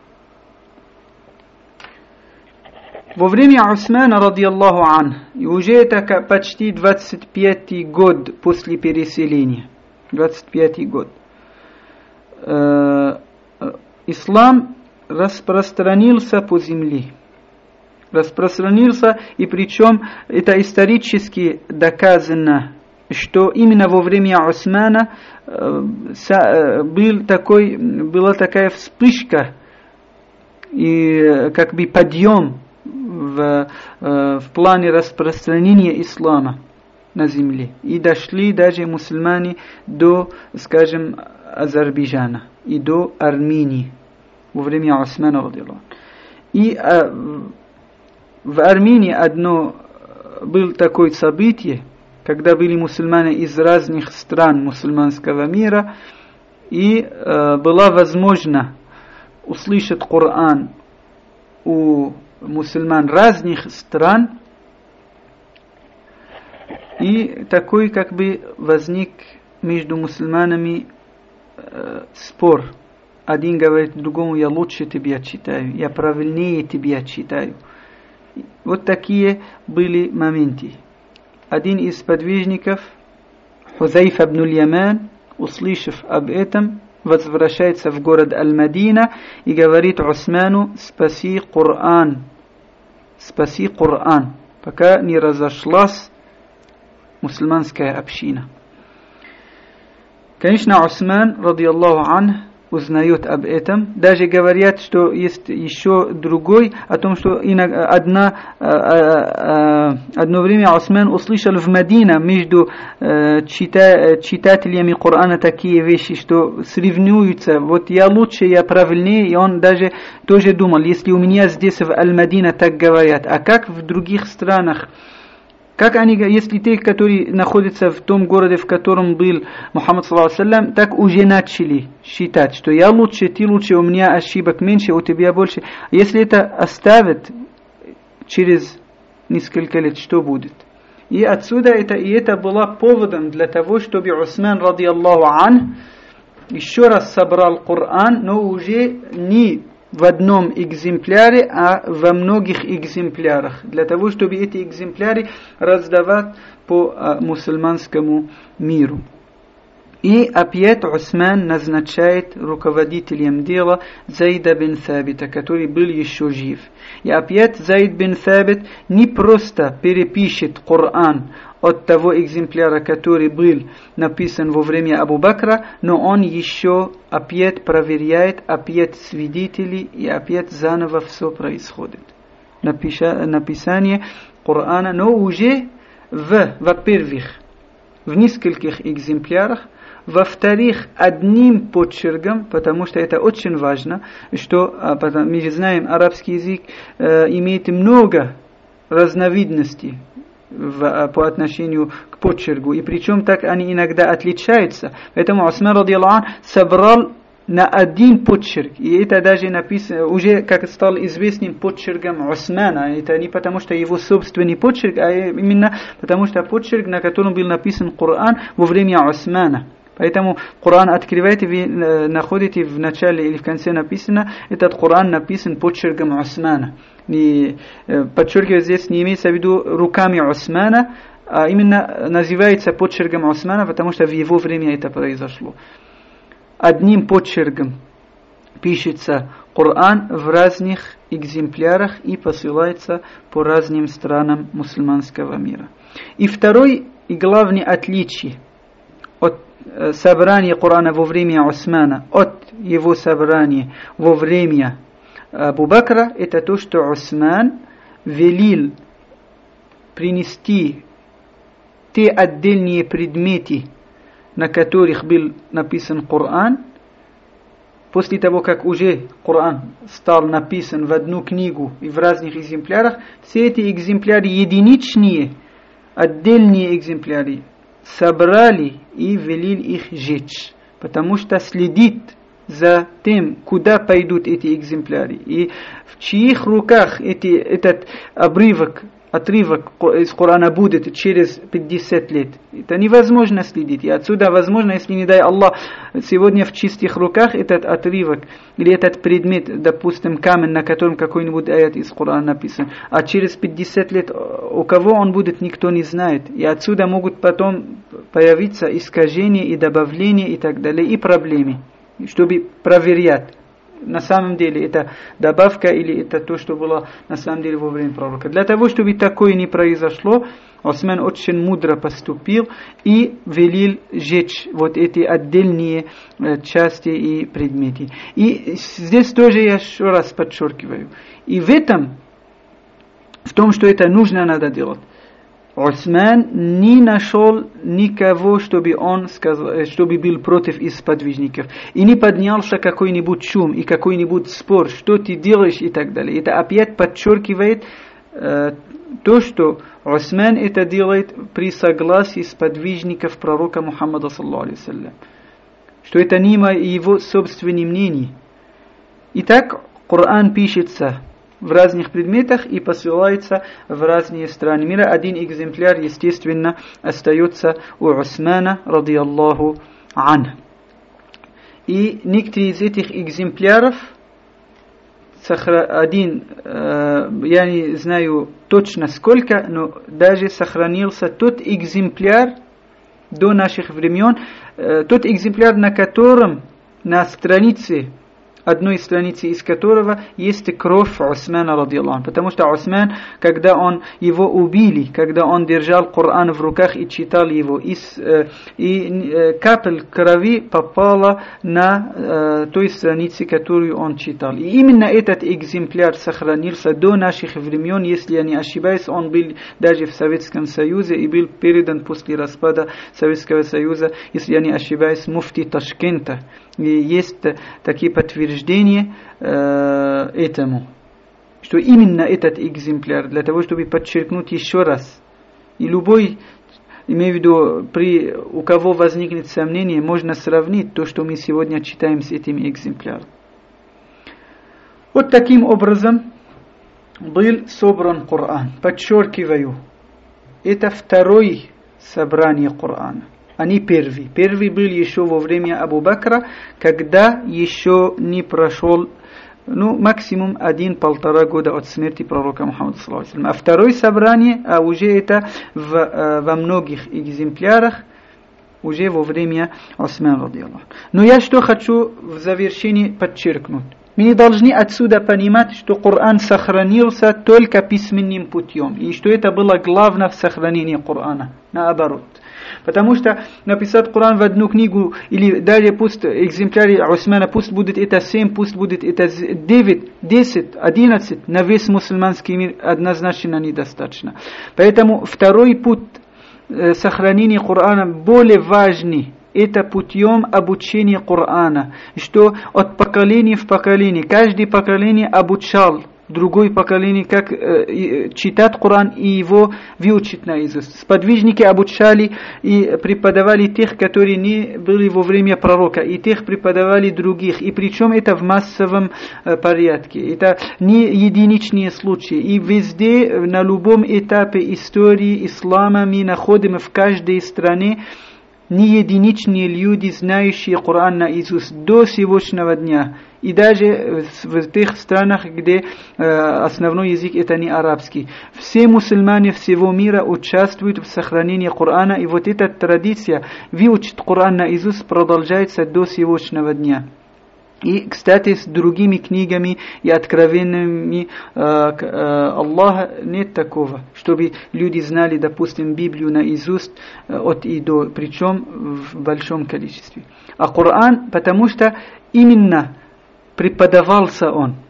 Во время Усмана, радиаллаху ан, и уже это почти двадцать пятый год после переселения, двадцать пятый год, э, ислам распространился по земле. Распространился, и причем это исторически доказано, что именно во время Усмана э, был такой, была такая вспышка и как бы подъем в, в плане распространения ислама на земле. И дошли даже мусульмане до, скажем, Азербайджана и до Армении во время Усмана. И а, в Армении одно было такое событие, когда были мусульмане из разных стран мусульманского мира, и а, была возможно услышать Коран у мусульман разных стран, и такой как бы возник между мусульманами э, спор. Один говорит другому: я лучше тебя читаю, я правильнее тебя читаю. Вот такие были моменты. Один из подвижников, Хузайфа ибн аль-Яман, услышав об этом, возвращается в город Аль-Мадина и говорит Усману: спаси Коран, спаси Коран, пока не разошлась мусульманская община. Конечно, Усман, радиаллаху ан, узнает об этом. Даже говорят, что есть еще другой, о том, что одна, одно время Усман услышал в Мадине между чита, читателями Корана такие вещи, что соревнуются. Вот я лучше, я правильнее. И он даже тоже думал, если у меня здесь в Аль-Мадине так говорят, а как в других странах? Как они, если те, которые находятся в том городе, в котором был Мухаммад саллаллаху алейхи ва саллям, так уже начали считать, что я лучше, ты лучше, у меня ошибок меньше, у тебя больше. Если это оставят через несколько лет, что будет? И отсюда это, и это было поводом для того, чтобы Усман, радиаллаху ан, еще раз собрал Коран, но уже не в одном экземпляре, а во многих экземплярах, для того, чтобы эти экземпляры раздавать по а, мусульманскому миру. И опять Усман назначает руководителем дела Зайда бин Сабита, который был еще жив. И опять Зайд бин Сабит не просто перепишет Коран от того экземпляра, который был написан во время Абу Бакра, но он еще опять проверяет, опять свидетели, и опять заново все происходит. Напиша, написание Корана, но уже в, во-первых, в нескольких экземплярах, во-вторых, одним почерком, потому что это очень важно, что мы знаем, арабский язык э, имеет много разновидностей в, по отношению к почерку, и причем так они иногда отличаются. Поэтому Усман, радиаллаху ан, собрал на один почерк, и это даже написано, уже как стал известным почерком Усмана. Это не потому, что его собственный почерк, а именно потому, что почерк, на котором был написан Коран во время Усмана. Поэтому Коран открываете, вы находите в начале или в конце написано, этот Коран написан почерком Усмана. И подчеркиваю, здесь не имеется в виду руками Усмана, а именно называется почерком Усмана, потому что в его время это произошло. Одним почерком пишется Коран в разных экземплярах и посылается по разным странам мусульманского мира. И второй и главное отличие от собрания Корана во время Усмана от его собрания во время Абу Бакра, это то, что Усман велел принести те отдельные предметы, на которых был написан Коран. После того, как уже Коран стал написан в одну книгу и в разных экземплярах, все эти экземпляры единичные, отдельные экземпляры, собрали и велели их сжечь, потому что следит за тем, куда пойдут эти экземпляры, и в чьих руках эти, этот обрывок, отрывок из Корана будет через пятьдесят лет. Это невозможно следить. И отсюда возможно, если не дай Аллах, сегодня в чистых руках этот отрывок или этот предмет, допустим, камень, на котором какой-нибудь аят из Корана написан, а через пятьдесят лет у кого он будет, никто не знает. И отсюда могут потом появиться искажения и добавления и так далее, и проблемы, чтобы проверять. На самом деле это добавка или это то, что было на самом деле во время пророка. Для того, чтобы такое не произошло, Осман очень мудро поступил и велел сжечь вот эти отдельные части и предметы. И здесь тоже я еще раз подчеркиваю. И в этом, в том, что это нужно, надо делать, Осман не нашел никого, чтобы он сказал, чтобы был против из сподвижников. И не поднялся какой-нибудь шум и какой-нибудь спор, что ты делаешь и так далее. Это опять подчеркивает э, то, что Осман это делает при согласии сподвижников пророка Мухаммада саллаллаху алейхи ва саллям. Что это не его собственное мнение. Итак, Коран пишется в разных предметах и посылается в разные страны мира. Один экземпляр, естественно, остается у Усмана, радiyallahu ан. И некоторые из этих экземпляров, один, э, я не знаю точно сколько, но даже сохранился тот экземпляр до наших времен, э, тот экземпляр, на котором на странице, одной страницы из которого есть кровь Усмана, радiyallahu ан. Потому что Усман, когда он его убили, когда он держал Коран в руках и читал его, и, э, и э, капель крови попала на э, той странице, которую он читал. И именно этот экземпляр сохранился до наших времен, если я не ошибаюсь, он был даже в Советском Союзе и был передан после распада Советского Союза, если я не ошибаюсь, муфти Ташкента. И есть такие подтверждения э, этому, что именно этот экземпляр, для того, чтобы подчеркнуть еще раз, и любой, имею в виду, при, у кого возникнет сомнение, можно сравнить то, что мы сегодня читаем с этим экземпляром. Вот таким образом был собран Коран. Подчеркиваю, это второе собрание Корана. Они первый. Первый был еще во время Абу Бакра, когда еще не прошел, ну, максимум один-полтора года от смерти пророка Мухаммада саллаллаху алейхи ва саллям. А второе собрание, а уже это в, во многих экземплярах, уже во время Османа, радiyallahu. Но я что хочу в завершении подчеркнуть. Мы не должны отсюда понимать, что Коран сохранился только письменным путем, и что это было главное в сохранении Корана. Наоборот. Потому что написать Коран в одну книгу, или даже пусть экземпляре Усмана, пусть будет это семь, пусть будет это девять, десять, одиннадцать, на весь мусульманский мир однозначно недостаточно. Поэтому второй путь сохранения Корана более важный. Это путем обучения Корана, что от поколения в поколение, каждое поколение обучал другое поколение, как э, читать Коран и его выучить наизусть. Сподвижники обучали и преподавали тех, которые не были во время пророка, и тех преподавали других, и причем это в массовом э, порядке. Это не единичные случаи, и везде, на любом этапе истории ислама мы находим в каждой стране не единичные люди, знающие Коран наизусть до сегодняшнего дня. И даже в тех странах, где э, основной язык это не арабский. Все мусульмане всего мира участвуют в сохранении Корана, и вот эта традиция выучить Коран наизусть продолжается до сегодняшнего дня. И, кстати, с другими книгами и откровениями э, э, Аллаха нет такого, чтобы люди знали, допустим, Библию наизусть э, от и до, причем в большом количестве. А Коран, потому что именно преподавался он.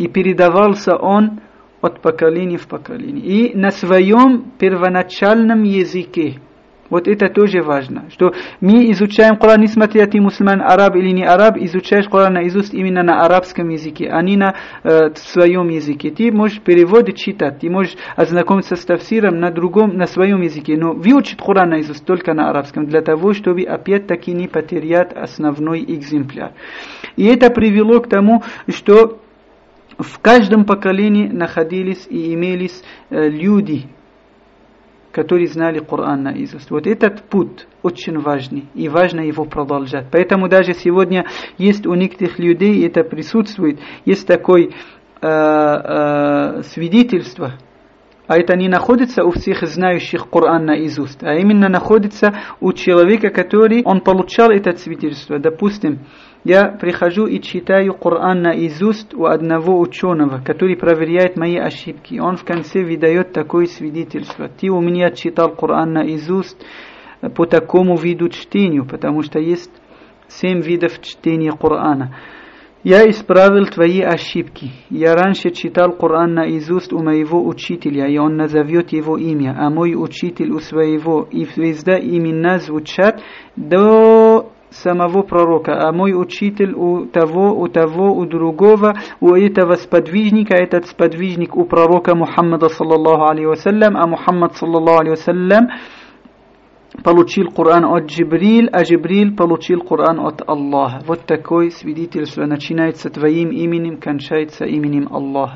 и передавался он от поколения в поколение. И на своем первоначальном языке. Вот это тоже важно, что мы изучаем Коран, несмотря ты мусульман, араб или не араб, изучаешь Коран наизусть именно на арабском языке, а не на э, своем языке. Ты можешь переводы читать, ты можешь ознакомиться с тафсиром на другом, на своем языке, но выучить Коран наизусть только на арабском, для того, чтобы опять-таки не потерять основной экземпляр. И это привело к тому, что в каждом поколении находились и имелись э, люди, которые знали Коран наизусть. Вот этот путь очень важный, и важно его продолжать. Поэтому даже сегодня есть у некоторых людей, это присутствует, есть такое э, э, свидетельство, а это не находится у всех знающих Коран наизусть, а именно находится у человека, который, он получал это свидетельство. Допустим, я прихожу и читаю Коран наизусть у одного ученого, который проверяет мои ошибки. Он в конце выдает такое свидетельство. Ты у меня читал Коран наизусть по такому виду чтению, потому что есть семь видов чтения Корана. Я исправил твои ошибки. Я раньше читал Коран наизусть у моего учителя, и он назовет его имя, а мой учитель у своего. И везде имена звучат до самого пророка, а мой учитель у того, у того, у другого, у этого сподвижника, этот сподвижник у пророка Мухаммада саллаллаху алейхи вассалям, а Мухаммад саллаллаху алейхи вассалям получил Коран от Джибрил, а Джибрил получил Коран от Аллаха. Вот такое свидетельство начинается твоим именем, кончается именем Аллаха.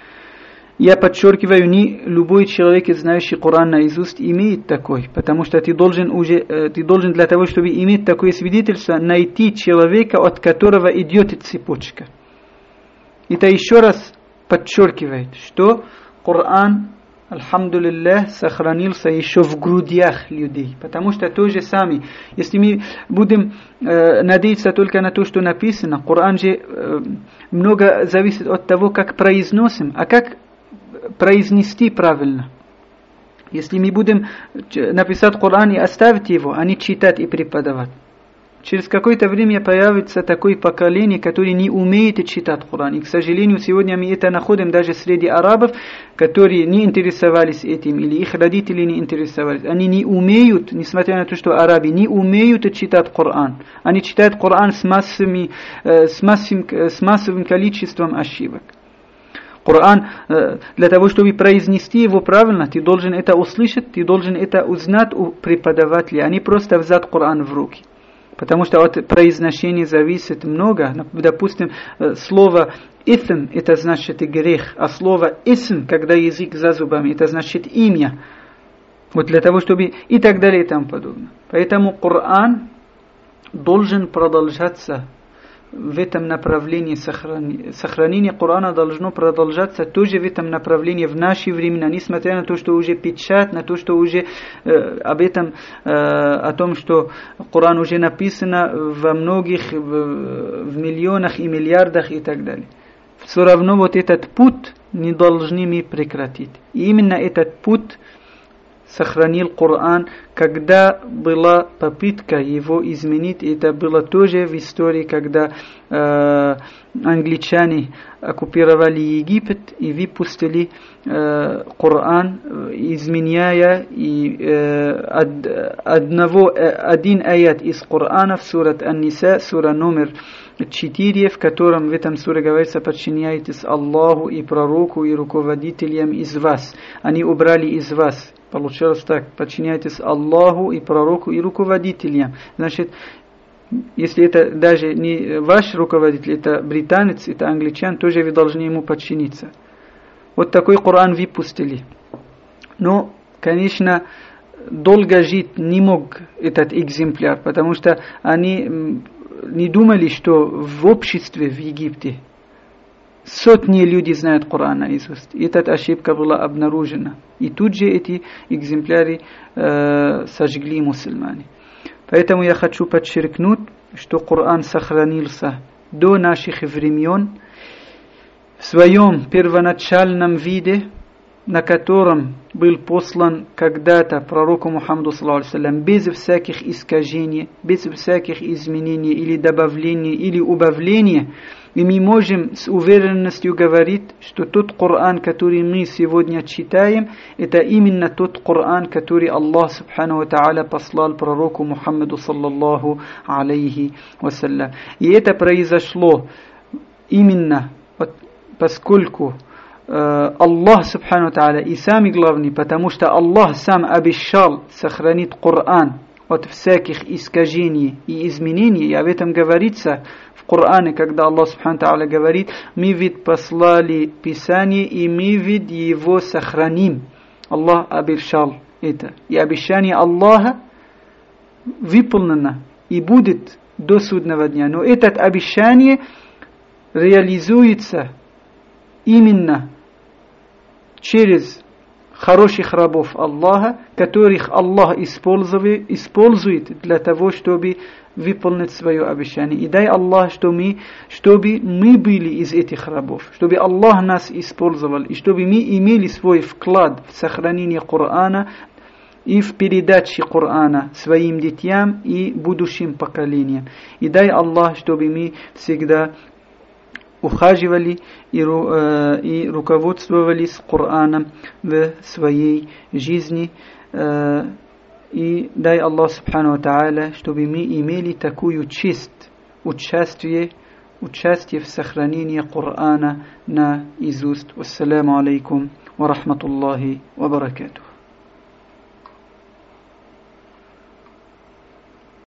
Я подчеркиваю, не любой человек, знающий Коран наизусть, имеет такой, потому что ты должен, уже, ты должен для того, чтобы иметь такое свидетельство, найти человека, от которого идет эта цепочка. Это еще раз подчеркивает, что Коран, альхамдулиллах, сохранился еще в грудях людей, потому что то же самое, если мы будем э, надеяться только на то, что написано, Коран же э, много зависит от того, как произносим, а как произнести правильно. Если мы будем написать Коран и оставить его, а не читать и преподавать, через какое-то время появится такое поколение, которое не умеет читать Коран. И, к сожалению, сегодня мы это находим даже среди арабов, которые не интересовались этим, или их родители не интересовались. Они не умеют, несмотря на то, что арабы не умеют читать Коран. Они читают Коран с, массами, с, массовым, с массовым количеством ошибок. Коран, для того, чтобы произнести его правильно, ты должен это услышать, ты должен это узнать у преподавателя, а не просто взять Коран в руки. Потому что от произношения зависит много. Допустим, слово «итhm» это значит грех, а слово «исм», когда язык за зубами, это значит имя. Вот для того, чтобы и так далее и тому подобное. Поэтому Коран должен продолжаться в этом направлении, сохранение. Сохранение Корана должно продолжаться тоже в этом направлении в наши времена, несмотря на то, что уже печать, на то, что уже э, об этом, э, о том, что Коран уже написано во многих, в, в миллионах и миллиардах и так далее. Все равно вот этот путь не должны мы прекратить. И именно этот путь сохранил Коран, когда была попытка его изменить. Это было тоже в истории, когда э, англичане оккупировали Египет и выпустили э, Коран, изменяя и, э, од, одного, один аят из Корана в сурат Ан-Ниса, сура номер четыре, в котором в этом суре говорится: подчиняйтесь Аллаху и пророку и руководителям из вас. Они убрали из вас. Получилось так: подчиняйтесь Аллаху и пророку и руководителям. Значит, если это даже не ваш руководитель, это британец, это англичан, тоже вы должны ему подчиниться. Вот такой Коран выпустили. Но, конечно, долго жить не мог этот экземпляр, потому что они не думали, что в обществе в Египте сотни людей знают Коран наизусть. И эта ошибка была обнаружена. И тут же эти экземпляры э, сожгли мусульмане. Поэтому я хочу подчеркнуть, что Коран сохранился до наших времен в своем первоначальном виде, на котором был послан когда-то пророку Мухаммаду саллаллаху алейхи ва саллям, без всяких искажений, без всяких изменений или добавлений или убавлений. И мы можем с уверенностью говорить, что тот Коран, который мы сегодня читаем, это именно тот Коран, который Аллах Субхану ва Тааля послал пророку Мухаммаду саллаллаху алейхи вассалям. И это произошло именно поскольку э, Аллах Субхану ва Тааля и самый главный, потому что Аллах сам обещал сохранить Коран от всяких искажений и изменений. И об этом говорится в Коране, когда Аллах Субхану ва Тааля говорит: мы ведь послали Писание, и мы ведь его сохраним. Аллах обещал это. И обещание Аллаха выполнено и будет до судного дня. Но это обещание реализуется именно через хороших рабов Аллаха, которых Аллах использует, использует для того, чтобы выполнить свое обещание. И дай Аллах, что мы, чтобы мы были из этих рабов, чтобы Аллах нас использовал, и чтобы мы имели свой вклад в сохранение Корана и в передаче Корана своим детям и будущим поколениям. И дай Аллах, чтобы мы всегда ухаживали и, э, и руководствовались Кораном в своей жизни. Э, и дай Аллах Субхану ва Тааля, чтобы мы имели такую честь, участие, участие в сохранении Корана наизусть. Вассаламу алейкум ва рахматуллахи ва баракатух.